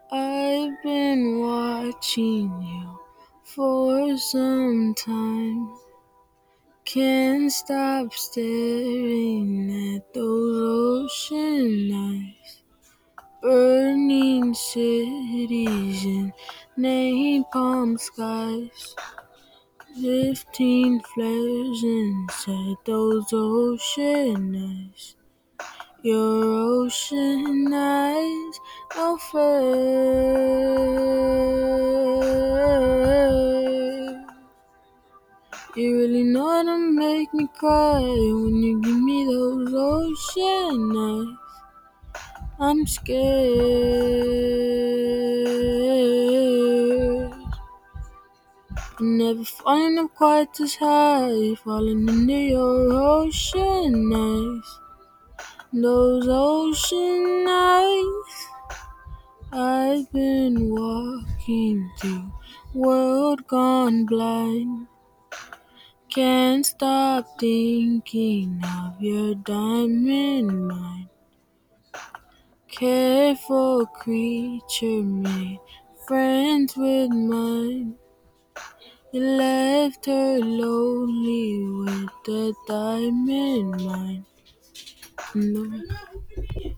I've been watching you for some time. Can't stop staring at those ocean eyes. Burning cities in napalm skies. 15 flares inside those ocean eyes. Your ocean eyes, no fair. You really know how to make me cry when you give me those ocean eyes. I'm scared. Never falling up quite this high, falling into your ocean eyes. Those ocean eyes. I've been walking through world gone blind. Can't stop thinking of your diamond mind. Careful creature made friends with mine. You left her lonely with the diamond mine. No.